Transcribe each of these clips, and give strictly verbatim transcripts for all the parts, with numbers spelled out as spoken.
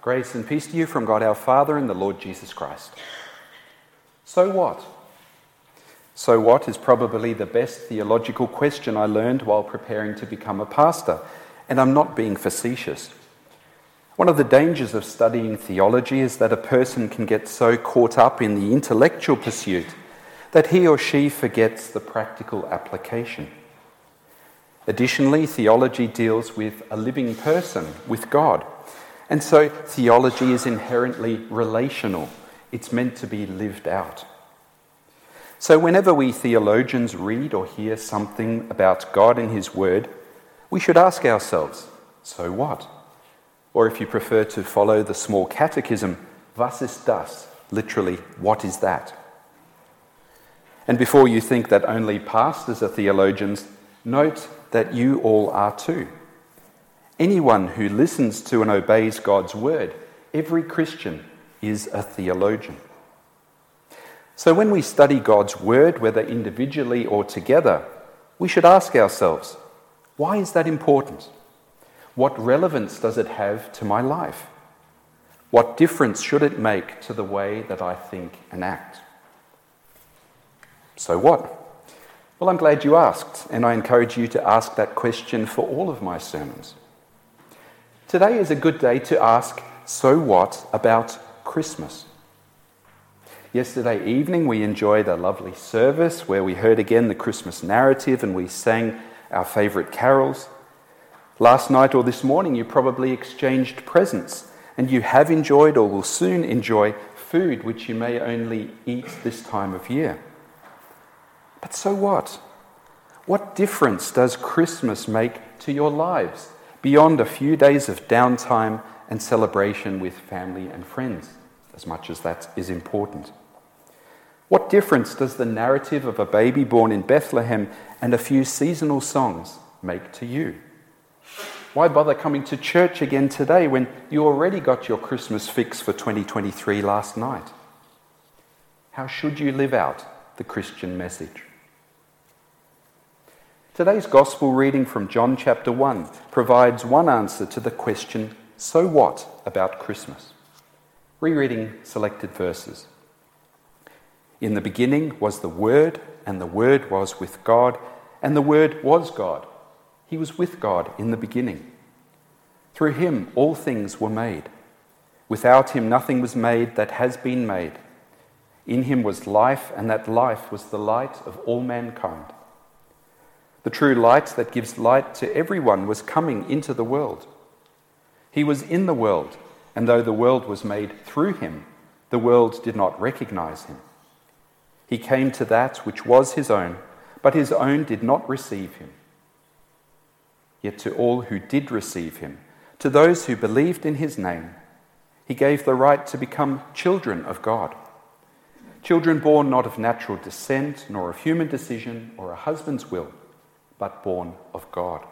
Grace and peace to you from God our Father and the Lord Jesus Christ. So what? So what is probably the best theological question I learned while preparing to become a pastor, and I'm not being facetious. One of the dangers of studying theology is that a person can get so caught up in the intellectual pursuit that he or she forgets the practical application. Additionally, theology deals with a living person, with God. And so theology is inherently relational. It's meant to be lived out. So whenever we theologians read or hear something about God and His Word, we should ask ourselves, so what? Or if you prefer to follow the small catechism, was ist das? Literally, what is that? And before you think that only pastors are theologians, note that you all are too. Anyone who listens to and obeys God's word, every Christian is a theologian. So when we study God's word, whether individually or together, we should ask ourselves, why is that important? What relevance does it have to my life? What difference should it make to the way that I think and act? So what? Well, I'm glad you asked, and I encourage you to ask that question for all of my sermons. Today is a good day to ask, so what about Christmas? Yesterday evening we enjoyed a lovely service where we heard again the Christmas narrative and we sang our favourite carols. Last night or this morning you probably exchanged presents, and you have enjoyed or will soon enjoy food which you may only eat this time of year. But so what? What difference does Christmas make to your lives beyond a few days of downtime and celebration with family and friends, as much as that is important? What difference does the narrative of a baby born in Bethlehem and a few seasonal songs make to you? Why bother coming to church again today when you already got your Christmas fix for twenty twenty-three last night? How should you live out the Christian message? Today's Gospel reading from John chapter one provides one answer to the question, so what about Christmas? Rereading selected verses. In the beginning was the Word, and the Word was with God, and the Word was God. He was with God in the beginning. Through Him all things were made. Without Him nothing was made that has been made. In Him was life, and that life was the light of all mankind. The true light that gives light to everyone was coming into the world. He was in the world, and though the world was made through Him, the world did not recognize Him. He came to that which was His own, but His own did not receive Him. Yet to all who did receive Him, to those who believed in His name, He gave the right to become children of God. Children born not of natural descent, nor of human decision or a husband's will, but born of God.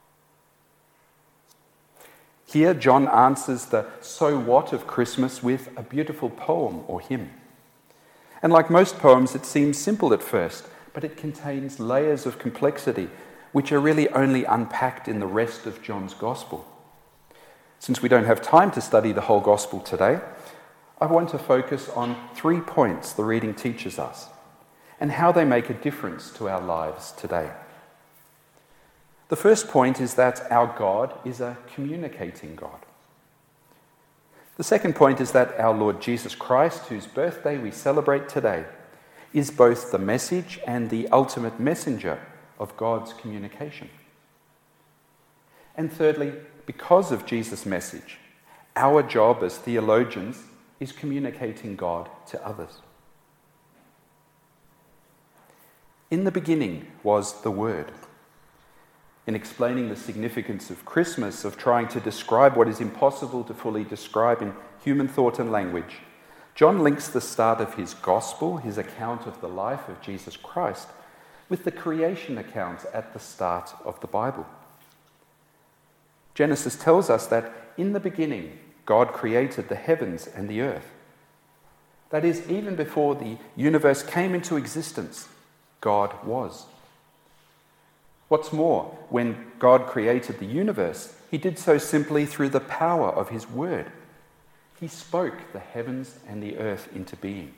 Here, John answers the so what of Christmas with a beautiful poem or hymn. And like most poems, it seems simple at first, but it contains layers of complexity which are really only unpacked in the rest of John's Gospel. Since we don't have time to study the whole Gospel today, I want to focus on three points the reading teaches us and how they make a difference to our lives today. The first point is that our God is a communicating God. The second point is that our Lord Jesus Christ, whose birthday we celebrate today, is both the message and the ultimate messenger of God's communication. And thirdly, because of Jesus' message, our job as theologians is communicating God to others. In the beginning was the Word. In explaining the significance of Christmas, of trying to describe what is impossible to fully describe in human thought and language, John links the start of his gospel, his account of the life of Jesus Christ, with the creation account at the start of the Bible. Genesis tells us that in the beginning, God created the heavens and the earth. That is, even before the universe came into existence, God was. What's more, when God created the universe, He did so simply through the power of His word. He spoke the heavens and the earth into being.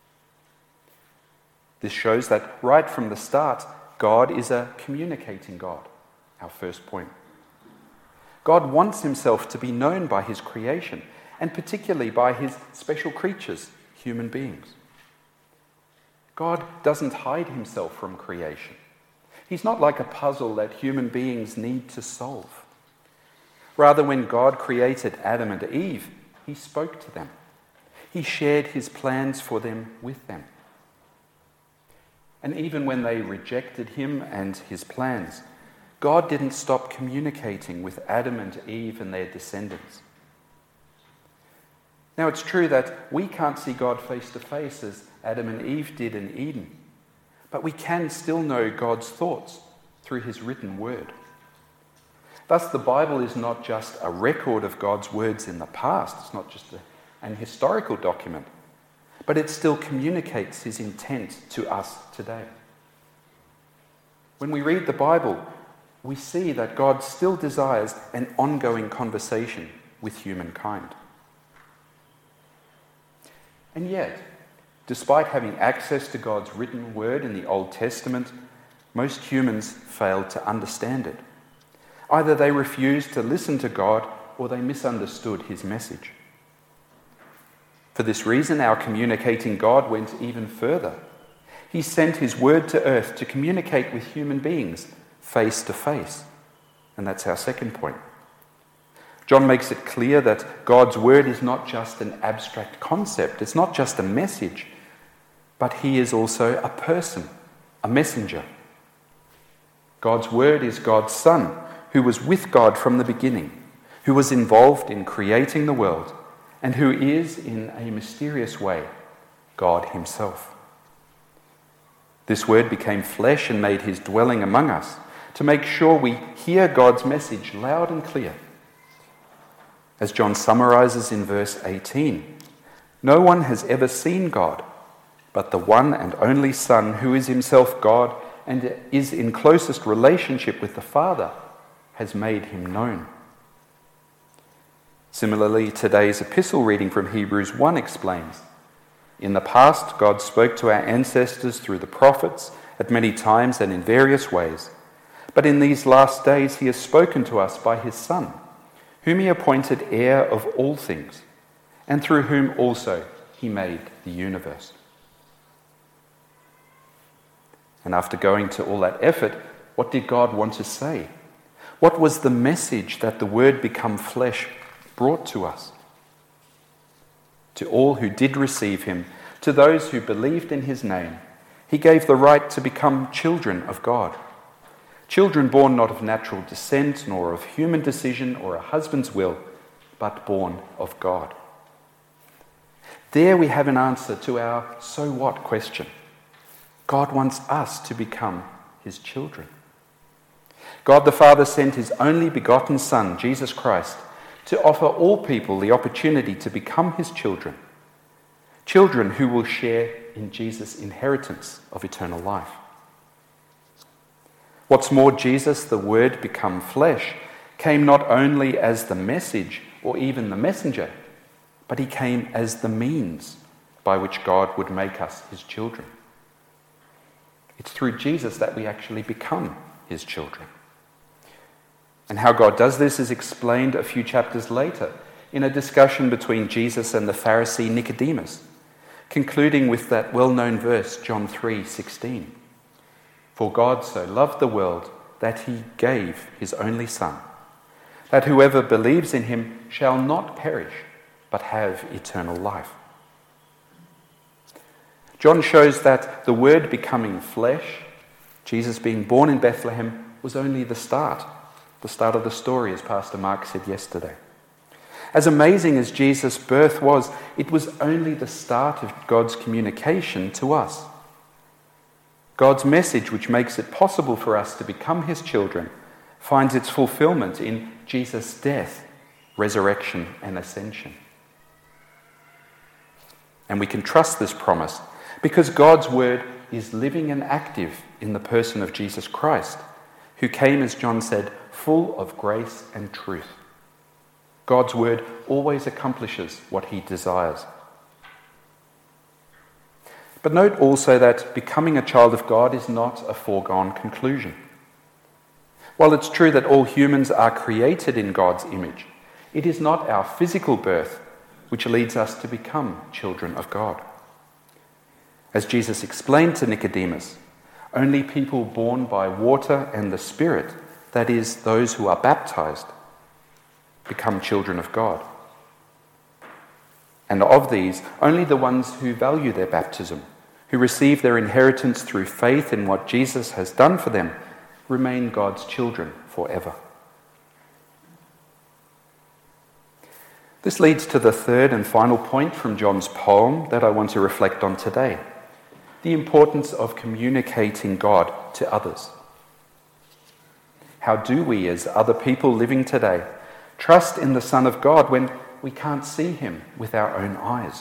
This shows that right from the start, God is a communicating God, our first point. God wants himself to be known by his creation, and particularly by his special creatures, human beings. God doesn't hide himself from creation. He's not like a puzzle that human beings need to solve. Rather, when God created Adam and Eve, he spoke to them. He shared his plans for them with them. And even when they rejected him and his plans, God didn't stop communicating with Adam and Eve and their descendants. Now, it's true that we can't see God face to face as Adam and Eve did in Eden, but we can still know God's thoughts through his written word. Thus, the Bible is not just a record of God's words in the past, it's not just a, an historical document, but it still communicates his intent to us today. When we read the Bible, we see that God still desires an ongoing conversation with humankind. And yet, despite having access to God's written word in the Old Testament, most humans failed to understand it. Either they refused to listen to God or they misunderstood his message. For this reason, our communicating God went even further. He sent his word to earth to communicate with human beings face to face. And that's our second point. John makes it clear that God's word is not just an abstract concept, it's not just a message, but he is also a person, a messenger. God's word is God's Son, who was with God from the beginning, who was involved in creating the world, and who is, in a mysterious way, God himself. This word became flesh and made his dwelling among us to make sure we hear God's message loud and clear. As John summarizes in verse eighteen, no one has ever seen God, but the one and only Son, who is himself God and is in closest relationship with the Father, has made him known. Similarly, today's epistle reading from Hebrews one explains, in the past, God spoke to our ancestors through the prophets at many times and in various ways. But in these last days, he has spoken to us by his Son, whom he appointed heir of all things, and through whom also he made the universe. And after going to all that effort, what did God want to say? What was the message that the Word become flesh brought to us? To all who did receive him, to those who believed in his name, he gave the right to become children of God. Children born not of natural descent, nor of human decision or a husband's will, but born of God. There we have an answer to our so what question. God wants us to become his children. God the Father sent his only begotten Son, Jesus Christ, to offer all people the opportunity to become his children, children who will share in Jesus' inheritance of eternal life. What's more, Jesus, the Word become flesh, came not only as the message or even the messenger, but he came as the means by which God would make us his children. It's through Jesus that we actually become his children. And how God does this is explained a few chapters later in a discussion between Jesus and the Pharisee Nicodemus, concluding with that well-known verse, John three sixteen. For God so loved the world that he gave his only Son, that whoever believes in him shall not perish, but have eternal life. John shows that the Word becoming flesh, Jesus being born in Bethlehem, was only the start. The start of the story, as Pastor Mark said yesterday. As amazing as Jesus' birth was, it was only the start of God's communication to us. God's message, which makes it possible for us to become his children, finds its fulfillment in Jesus' death, resurrection, and ascension. And we can trust this promise because God's word is living and active in the person of Jesus Christ, who came, as John said, full of grace and truth. God's word always accomplishes what he desires. But note also that becoming a child of God is not a foregone conclusion. While it's true that all humans are created in God's image, it is not our physical birth which leads us to become children of God. As Jesus explained to Nicodemus, only people born by water and the Spirit, that is, those who are baptized, become children of God. And of these, only the ones who value their baptism, who receive their inheritance through faith in what Jesus has done for them, remain God's children forever. This leads to the third and final point from John's poem that I want to reflect on today: the importance of communicating God to others. How do we, as other people living today, trust in the Son of God when we can't see him with our own eyes?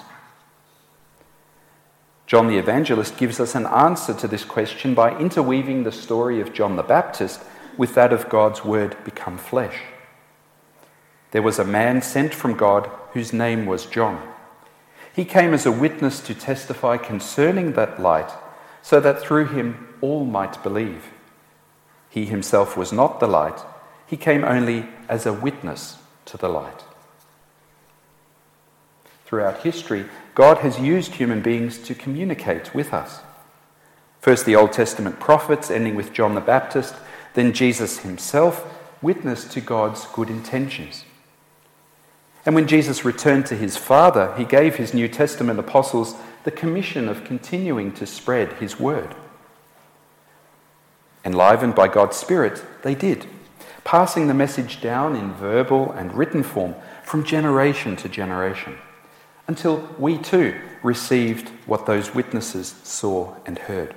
John the Evangelist gives us an answer to this question by interweaving the story of John the Baptist with that of God's word become flesh. There was a man sent from God whose name was John. He came as a witness to testify concerning that light, so that through him all might believe. He himself was not the light. He came only as a witness to the light. Throughout history, God has used human beings to communicate with us. First the Old Testament prophets, ending with John the Baptist, then Jesus himself witnessed to God's good intentions. And when Jesus returned to his Father, he gave his New Testament apostles the commission of continuing to spread his word. Enlivened by God's Spirit, they did, passing the message down in verbal and written form from generation to generation, until we too received what those witnesses saw and heard.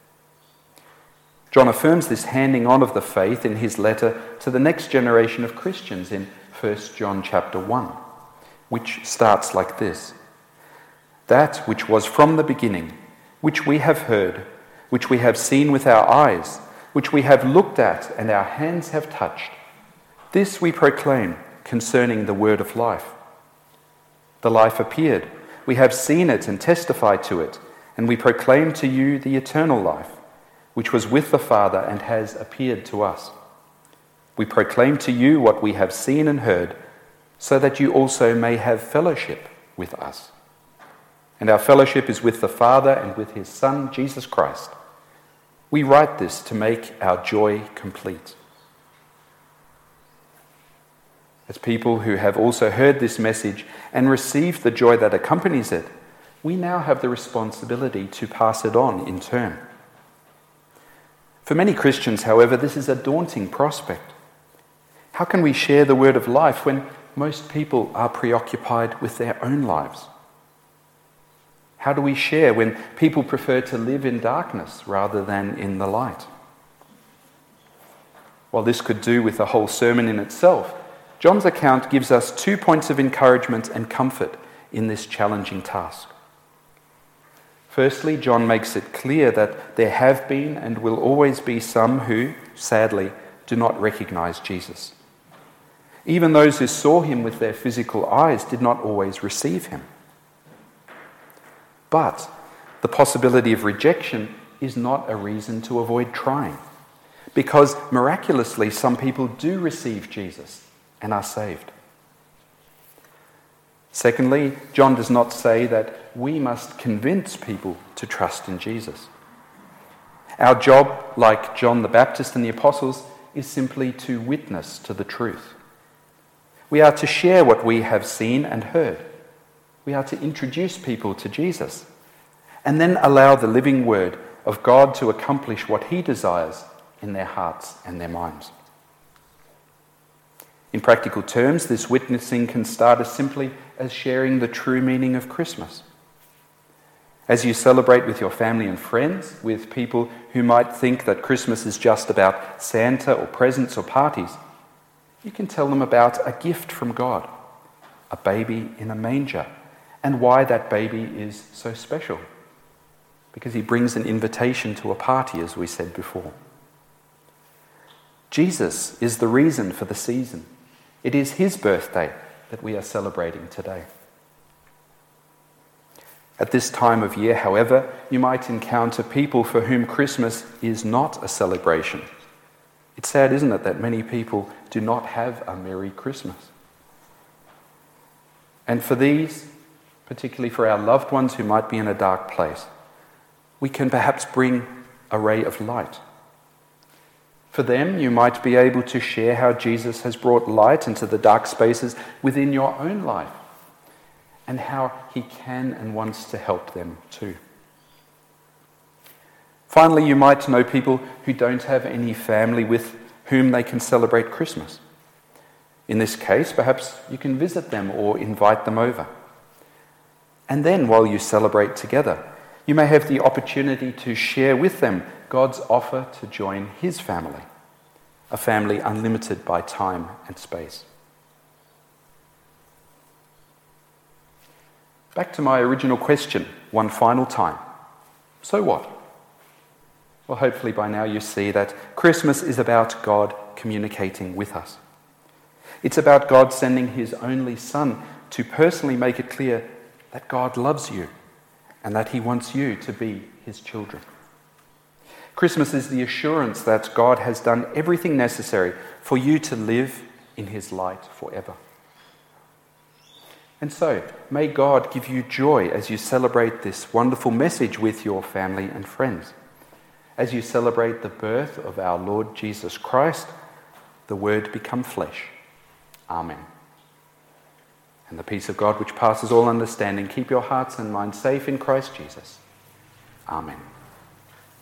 John affirms this handing on of the faith in his letter to the next generation of Christians in First John chapter one, which starts like this: "That which was from the beginning, which we have heard, which we have seen with our eyes, which we have looked at and our hands have touched, this we proclaim concerning the word of life. The life appeared. We have seen it and testified to it, and we proclaim to you the eternal life, which was with the Father and has appeared to us. We proclaim to you what we have seen and heard, so that you also may have fellowship with us. And our fellowship is with the Father and with his Son, Jesus Christ. We write this to make our joy complete." As people who have also heard this message and received the joy that accompanies it, we now have the responsibility to pass it on in turn. For many Christians, however, this is a daunting prospect. How can we share the word of life when most people are preoccupied with their own lives? How do we share when people prefer to live in darkness rather than in the light? While this could do with a whole sermon in itself, John's account gives us two points of encouragement and comfort in this challenging task. Firstly, John makes it clear that there have been and will always be some who, sadly, do not recognize Jesus. Even those who saw him with their physical eyes did not always receive him. But the possibility of rejection is not a reason to avoid trying, because miraculously some people do receive Jesus and are saved. Secondly, John does not say that we must convince people to trust in Jesus. Our job, like John the Baptist and the apostles, is simply to witness to the truth. We are to share what we have seen and heard. We are to introduce people to Jesus and then allow the living word of God to accomplish what he desires in their hearts and their minds. In practical terms, this witnessing can start as simply as sharing the true meaning of Christmas. As you celebrate with your family and friends, with people who might think that Christmas is just about Santa or presents or parties, you can tell them about a gift from God, a baby in a manger, and why that baby is so special. Because he brings an invitation to a party, as we said before. Jesus is the reason for the season. It is his birthday, that we are celebrating today. At this time of year, however, you might encounter people for whom Christmas is not a celebration. It's sad, isn't it, that many people do not have a Merry Christmas. And for these, particularly for our loved ones who might be in a dark place, we can perhaps bring a ray of light. For them, you might be able to share how Jesus has brought light into the dark spaces within your own life, and how he can and wants to help them too. Finally, you might know people who don't have any family with whom they can celebrate Christmas. In this case, perhaps you can visit them or invite them over. And then, while you celebrate together, you may have the opportunity to share with them God's offer to join his family, a family unlimited by time and space. Back to my original question, one final time. So what? Well, hopefully by now you see that Christmas is about God communicating with us. It's about God sending his only Son to personally make it clear that God loves you and that he wants you to be his children. Christmas is the assurance that God has done everything necessary for you to live in his light forever. And so, may God give you joy as you celebrate this wonderful message with your family and friends. As you celebrate the birth of our Lord Jesus Christ, the Word become flesh. Amen. And the peace of God, which passes all understanding, keep your hearts and minds safe in Christ Jesus. Amen.